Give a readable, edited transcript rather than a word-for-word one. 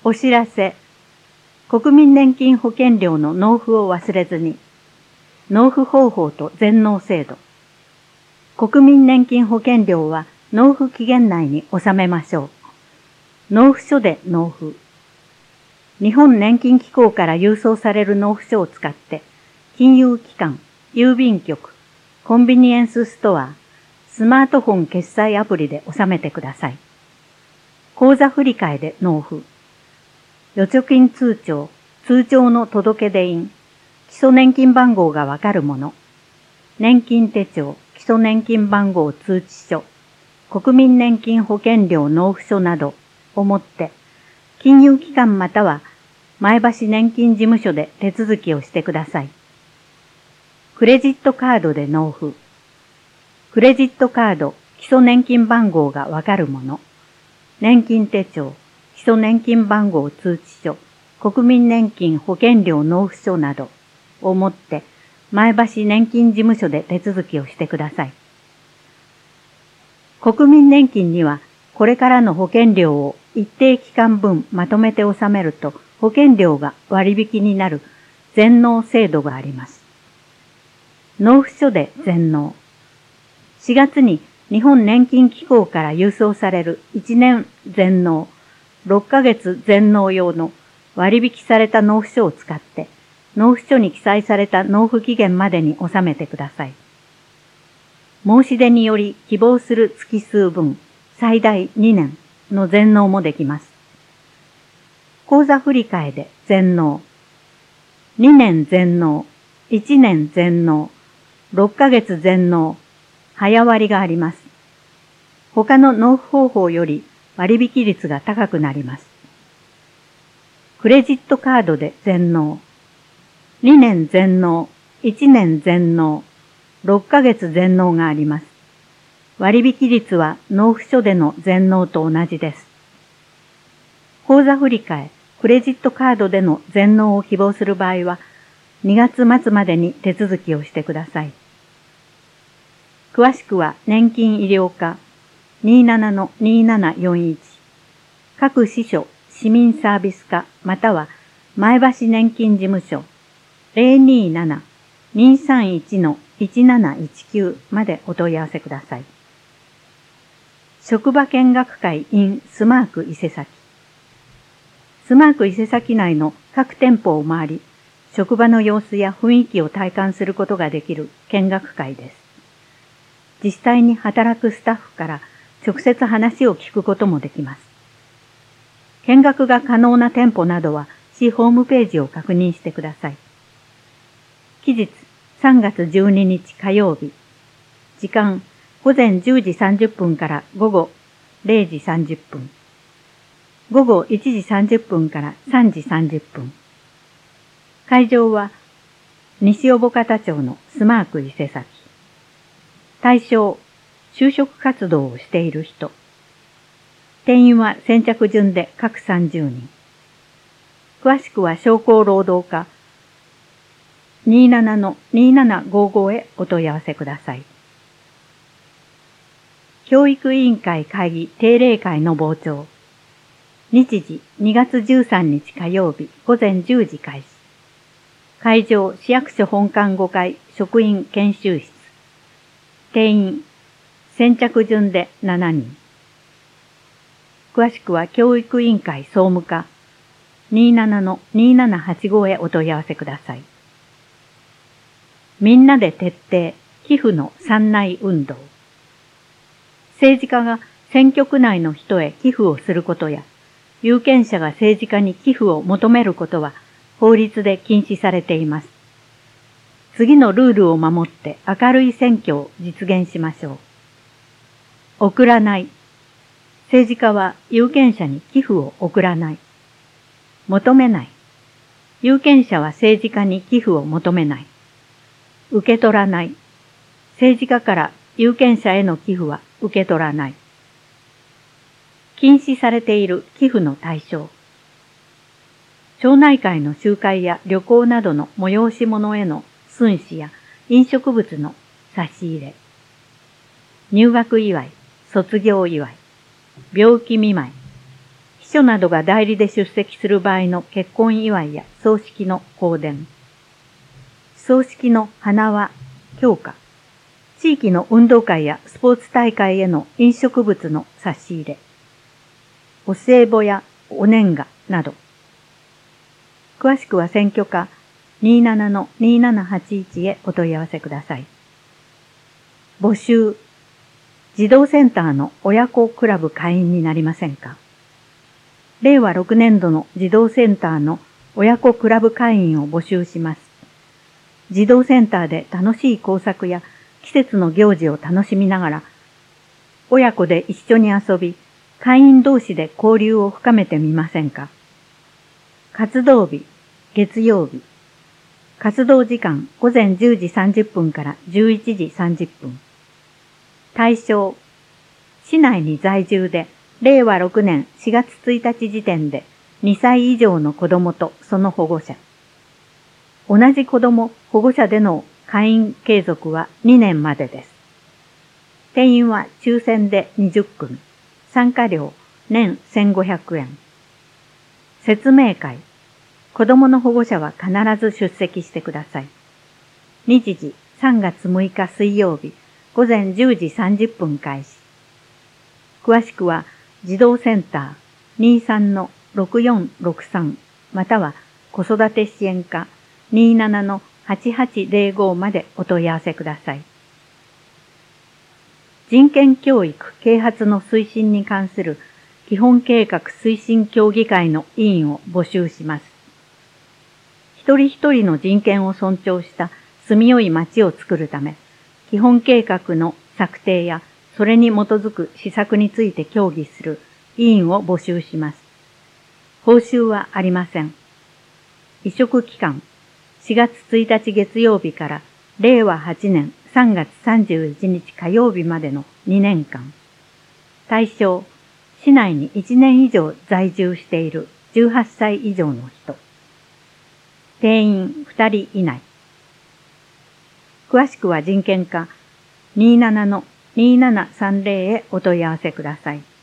お知らせ。国民年金保険料の納付を忘れずに。納付方法と全納制度。国民年金保険料は納付期限内に納めましょう。納付書で納付。日本年金機構から郵送される納付書を使って、金融機関、郵便局、コンビニエンスストア、スマートフォン決済アプリで納めてください。口座振替で納付。預貯金通帳、通帳の届出印、基礎年金番号がわかるもの、年金手帳、基礎年金番号通知書、国民年金保険料納付書などをもって、金融機関または前橋年金事務所で手続きをしてください。クレジットカードで納付。クレジットカード、基礎年金番号がわかるもの、年金手帳、基礎年金番号通知書、国民年金保険料納付書などをもって前橋年金事務所で手続きをしてください。国民年金にはこれからの保険料を一定期間分まとめて納めると保険料が割引になる全納制度があります。納付書で全納。4月に日本年金機構から郵送される1年全納、6ヶ月全納用の割引された納付書を使って納付書に記載された納付期限までに納めてください。申し出により希望する月数分、最大2年の全納もできます。口座振替で全納。2年全納、1年全納、6ヶ月全納、早割があります。他の納付方法より割引率が高くなります。クレジットカードで全納。2年全納、1年全納、6ヶ月全納があります。割引率は納付書での全納と同じです。口座振替、クレジットカードでの全納を希望する場合は、2月末までに手続きをしてください。詳しくは年金医療課 27-2741 各支所市民サービス課または前橋年金事務所 027-231-1719 までお問い合わせください。職場見学会 in スマーク伊勢崎。スマーク伊勢崎内の各店舗を回り、職場の様子や雰囲気を体感することができる見学会です。実際に働くスタッフから直接話を聞くこともできます。見学が可能な店舗などは市ホームページを確認してください。期日3月12日火曜日。時間午前10時30分から午後0時30分。午後1時30分から3時30分。会場は西小保方町のスマーク伊勢崎。対象、就職活動をしている人。定員は先着順で各30人。詳しくは商工労働課 27-2755 へお問い合わせください。教育委員会会議定例会の傍聴。日時2月13日火曜日午前10時開始。会場市役所本館5階職員研修室。定員、先着順で7人。詳しくは教育委員会総務課 27-2785 へお問い合わせください。みんなで徹底、寄付の三内運動。政治家が選挙区内の人へ寄付をすることや、有権者が政治家に寄付を求めることは法律で禁止されています。次のルールを守って明るい選挙を実現しましょう。送らない。政治家は有権者に寄付を送らない。求めない。有権者は政治家に寄付を求めない。受け取らない。政治家から有権者への寄付は受け取らない。禁止されている寄付の対象。町内会の集会や旅行などの催し物への寸志や飲食物の差し入れ。入学祝い、卒業祝い、病気見舞い、秘書などが代理で出席する場合の結婚祝いや葬式の香典、葬式の花輪、供花、地域の運動会やスポーツ大会への飲食物の差し入れ、お歳暮やお年賀など。詳しくは選挙課 27-2781 へお問い合わせください。募集。児童センターの親子クラブ会員になりませんか？令和6年度の児童センターの親子クラブ会員を募集します。児童センターで楽しい工作や季節の行事を楽しみながら、親子で一緒に遊び、会員同士で交流を深めてみませんか？活動日、月曜日。活動時間午前10時30分から11時30分。対象、市内に在住で令和6年4月1日時点で2歳以上の子供とその保護者。同じ子供、保護者での会員継続は2年までです。定員は抽選で20組。参加料年1500円。説明会。子供の保護者は必ず出席してください。日時3月6日水曜日午前10時30分開始。詳しくは児童センター 23-6463 または子育て支援課 27-8805 までお問い合わせください。人権教育啓発の推進に関する基本計画推進協議会の委員を募集します。一人一人の人権を尊重した住みよい町を作るため、基本計画の策定やそれに基づく施策について協議する委員を募集します。報酬はありません。委嘱期間、4月1日月曜日から令和8年3月31日火曜日までの2年間。対象、市内に1年以上在住している18歳以上の人。定員2人以内。詳しくは人権課 27-2730 へお問い合わせください。